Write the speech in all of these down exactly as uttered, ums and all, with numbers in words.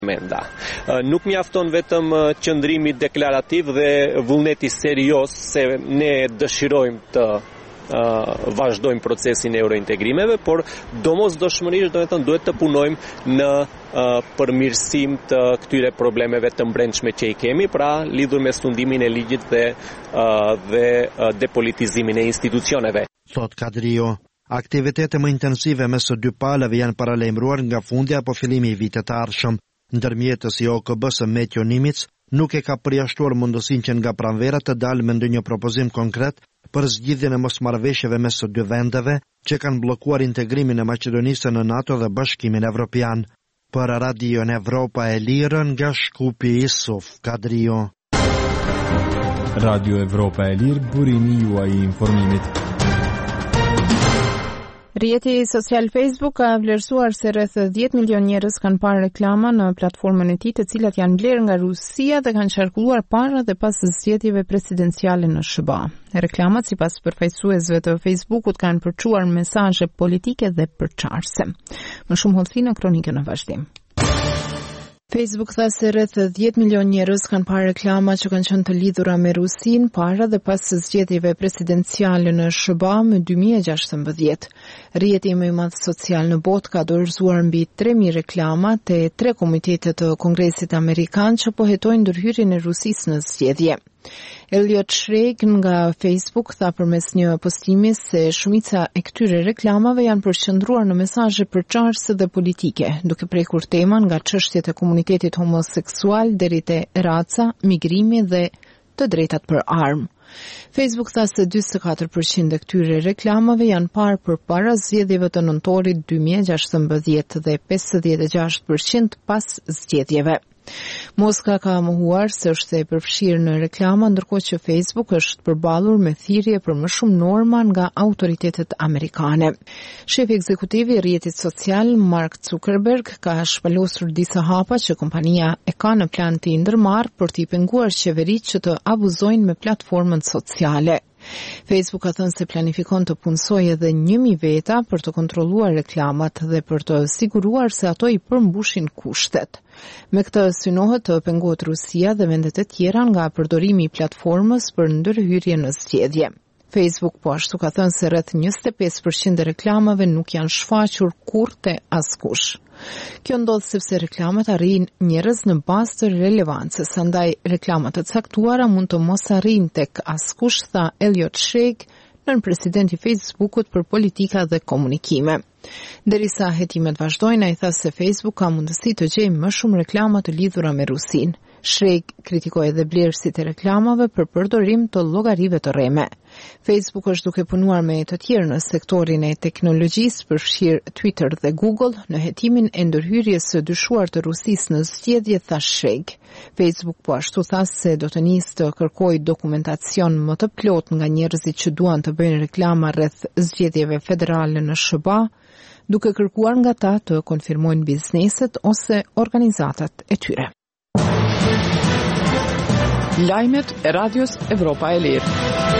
Menda. Nuk mjafton vetëm qëndrimi deklarativ dhe vullneti serios se ne dëshirojmë të uh, vazhdojmë procesin e eurointegrimeve, por domosdoshmërisht do të thënë duhet të punojmë në uh, përmirësim të këtyre problemeve të brendshme që i kemi, pra lidhur me stundimin e ligjit dhe uh, dhe uh, depolitizimin e institucioneve. Thot Kadrio. Aktivitete më intensive mes së dy palëve janë paralajmëruar nga fundi apo fillimi i vitit të ardhshëm. Ndërmjetësi i O K B-së Metjo Nimic nuk e ka përjashtuar mundësinë që nga pranvera të dalë me ndonjë propozim konkret për zgjidhjen e mosmarrëveshjeve mes së dy vendeve që kanë bllokuar integrimin e Maqedonisë në NATO dhe Bashkimin Evropian. Për Radion Evropa e Lirë nga Shkupi Isuf Kadrio. Radio Evropa e Lirë, burimi juaj i informimit. Rrjeti social Facebook ka vlerësuar se rreth dhjetë milion njerëz kanë parë reklama në platformën e tij, të cilat janë blerë nga Rusia dhe kanë qarkulluar para dhe pas zgjedhjeve presidenciale në S B A. Reklamat, sipas përfaqësuesve të Facebookut, kanë përçuar mesazhe politike dhe përçarëse. Më shumë hollësi në kronikën në vazhdim. Facebook tha se rreth dhjetë milion njerëz kanë parë reklama që kanë qenë të lidhura me Rusin para dhe pas zgjedhjeve presidenciale në S B A më dy mijë e gjashtëmbëdhjetë. Rrjeti më i madh social në botë ka dorëzuar mbi tre mijë reklama te tre komitete të Kongresit Amerikan që po hetojnë ndërhyrjen e Rusisë në zgjedhje. Elliot Schrage nga Facebook tha përmes një postimi se shumica e këtyre reklamave janë përqendruar në mesazhe përçarëse dhe politike, duke prekur teman nga çështjet e komunitetit homoseksual deri te raca, migrimi dhe të drejtat për armë. Facebook tha se njëzet e katër përqind e këtyre reklamave janë parë përpara zgjedhjeve të nëntorit dy mijë e gjashtëmbëdhjetë dhe pesëdhjetë e gjashtë përqind pas zgjedhjeve. Moska ka mohuar se është e përfshirë në reklama, ndërkohë që Facebook është përballur me thirrje për më shumë norma nga autoritetet amerikane. Shefi ekzekutiv i rrjetit social Mark Zuckerberg ka shpalosur disa hapa që kompania e ka në plan të ndërmarrë për t'i penguar qeveritë që të abuzojnë me platformën sociale. Facebook ka thënë se planifikon të punësojë edhe një mijë veta për të kontrolluar reklamat dhe për të siguruar se ato i përmbushin kushtet. Me këtë synohet të pengohet Rusia dhe vendet e tjera nga përdorimi i platformës për ndërhyrje në zgjedhje. Facebook po ashtu ka thënë se rreth njëzet e pesë përqind e reklamave nuk janë shfaqur kurrë te askush. Kjo ndodh sepse reklamat arrin njerëz në bazë të relevancës, andaj reklamat të caktuara mund të mos arrijnë tek askush, tha Elliot Schrage, nën presidenti i Facebookut për politika dhe komunikime. Derisa hetimet vazhdojnë, ai tha se Facebook ka mundësi të gjejë më shumë reklama të lidhura me Rusinë. Schrage kritikoi edhe blerësit e reklamave për përdorim të llogarive të rreme. Facebook është duke punuar me të tjerë në sektorin e teknologjisë, përfshirë Twitter dhe Google, në hetimin e ndërhyrjes së dyshuar të Rusisë në zgjedhje, tha Schrage. Facebook po ashtu tha se do të nisë të kërkojë dokumentacion më të plotë nga njerëzit që duan të bëjnë reklama rreth zgjedhjeve federale në S B A, duke kërkuar nga ta të konfirmojnë bizneset ose organizatat e tyre. Lajmet e Radios Evropa e Lirë.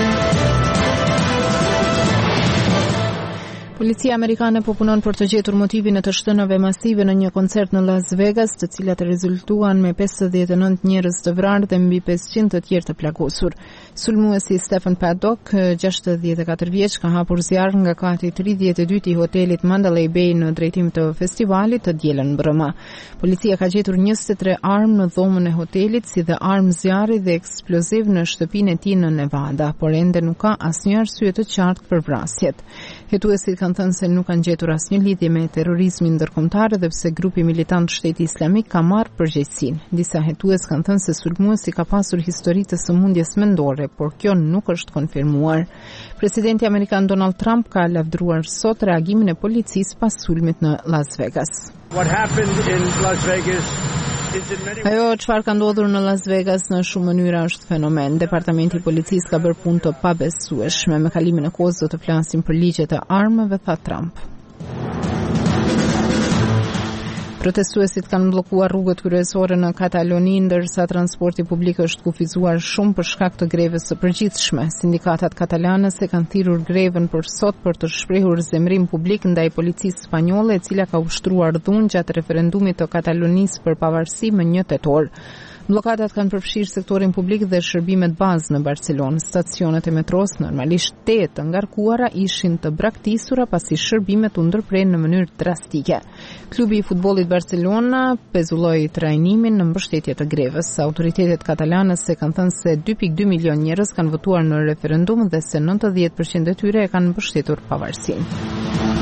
Policia amerikane po punon për të gjetur motivin e të shtënave masive në një koncert në Las Vegas, të cilat rezultuan me pesëdhjetë e nëntë njerëz të vrarë dhe mbi pesëqind të tjerë të plagosur. Sulmuesi Stephen Paddock, gjashtëdhjetë e katër vjeç, ka hapur zjarr nga kati tridhjetë e dytë i hotelit Mandalay Bay në drejtim të festivalit të dielën mbrëmë. Policia ka gjetur njëzet e tre armë në dhomën e hotelit, si dhe armë zjarri dhe eksploziv në shtëpinë e tij në Nevada, por ende nuk ka asnjë arsye të qartë për vrasjet. Hetuesit kanë thënë se nuk kanë gjetur asnjë lidhje me terrorizmin ndërkombëtar dhe pse grupi militant Shteti Islamik ka marrë përgjegjësinë. Disa hetues kanë thënë se sulmuesi ka pasur histori të sëmundjes mendore, por kjo nuk është konfirmuar. Presidenti amerikan Donald Trump ka lavdruar sot reagimin e policisë pas sulmit në Las Vegas. What happened in Las Vegas Ajo çfarë ka ndodhur në Las Vegas në shumë mënyra është fenomen. Departamenti i policisë ka bërë punë të pabesueshme. Me kalimin e kohës do të flasim për ligjet e armëve, tha Trump. Protestuesit kanë bllokuar rrugët kryesore në Kataloni, ndërsa transporti publik është kufizuar shumë për shkak të grevës së përgjithshme. Sindikatat katalane se kanë thirrur grevën për sot për të shprehur zemrim publik ndaj policisë spanjolle, e cila ka ushtruar dhunë gjatë referendumit të Katalonisë për pavarësi më një tetor. Bllokadat kanë përfshirë sektorin publik dhe shërbimet bazë në Barcelonë. Stacionet e metros, normalisht te të ngarkuara, ishin të braktisura pasi shërbimet u ndërprerën në mënyrë drastike. Klubi i futbollit Barcelona pezulloi trajnimin në mbështetje të grevës. Autoritetet katalane se kanë thënë se dy pikë dy milion njerëz kanë votuar në referendum dhe se nëntëdhjetë përqind e tyre e kanë mbështetur pavarësinë.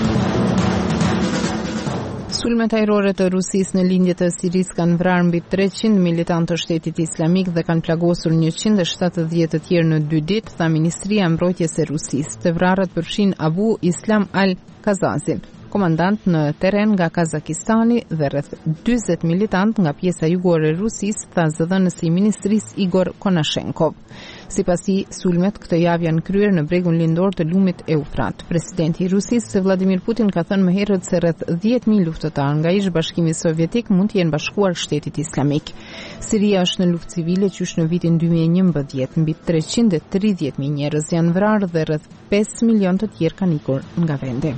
Sulmet ajrore të Rusisë në lindje të Sirisë kanë vrarë mbi treqind militantë të Shtetit Islamik dhe kanë plagosur njëqind e shtatëdhjetë të tjerë në dy ditë, tha Ministria e Mbrojtjes e Rusisë. Të vrarët përfshin Abu Islam al-Kazazin, komandant në terren nga Kazakistani, dhe rreth dyzet militant nga pjesa jugore e Rusisë, tha zëdhënësi i Ministrisë Igor Konashenkov. Sipasi sulmet këtë javë janë kryer në bregun lindor të lumit Eufrat. Presidenti i Rusisë Vladimir Putin ka thënë më herët se rreth dhjetë mijë luftëtar nga ish-Bashkimi Sovjetik mund të jenë bashkuar Shtetit Islamik. Siria është në luftë civile qysh në vitin dy mijë e njëmbëdhjetë, mbi treqind e tridhjetë mijë njerëz janë vrarë dhe rreth pesë milion të tjerë kanë ikur nga vendi.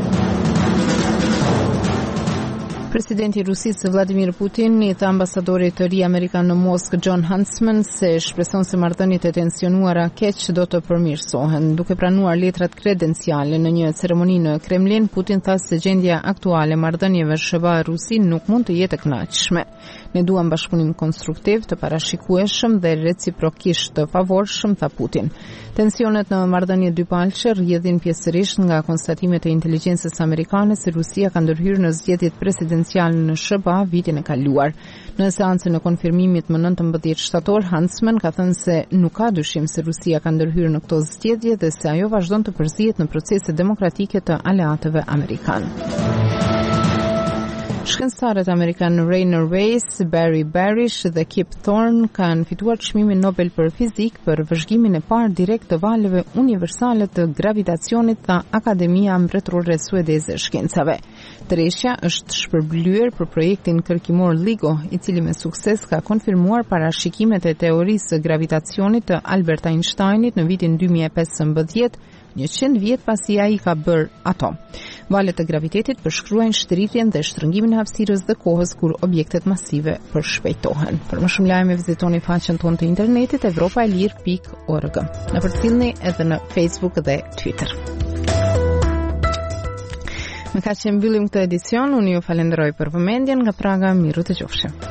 Presidenti i Rusisë Vladimir Putin i tha ambasadorit të ri amerikan në Moskë John Huntsman se shpreson se marrëdhëniet e tensionuara keq do të përmirësohen. Duke pranuar letrat kredenciale në një ceremoni në Kremlin, Putin tha se gjendja aktuale e marrëdhënieve S B A-Rusi nuk mund të jetë e kënaqshme. Ne duam bashkëpunim konstruktiv, të parashikueshëm dhe reciprokisht të favorshëm, tha Putin. Tensionet në marrëdhëniet dypalqe rrjedhin pjesërisht nga konstatimet e inteligjencës amerikane se Rusia ka ndërhyrë në zgjedhjet presidenciale në S B A vitin e kaluar. Në seancën e konfirmimit më nëntëmbëdhjetë shtator, Huntsman ka thënë se nuk ka dyshim se Rusia ka ndërhyrë në këto zgjedhje dhe se ajo vazhdon të përzihet në procese demokratike të aleatëve amerikanë. Shkencëtarët amerikan Rainer Weiss, Barry Barish dhe Kip Thorne kanë fituar çmimin Nobel për fizik për vëzhgimin e parë direkt të valeve universale të gravitacionit, tha Akademia Mbretërore Suedeze e Shkencave. Treshja është shpërblyer për projektin kërkimor LIGO, i cili me sukses ka konfirmuar parashikimet e teorisë së gravitacionit të Albert Einsteinit në vitin dy mijë e pesëmbëdhjetë, njëqind vjet pasi ai ka bërë ato. Valet e gravitetit përshkruajnë shtritjen dhe shtrëngimin e hapësirës dhe kohës kur objektet masive përshpejtohen. Për më shumë lajme vizitoni faqen tonë të internetit evropaelir pikë org. Na përcjellni edhe në Facebook dhe Twitter. Me kaq që mbyllim këtë edicion, unë ju falenderoj për vëmendjen. Nga Praga, miru të qofshim.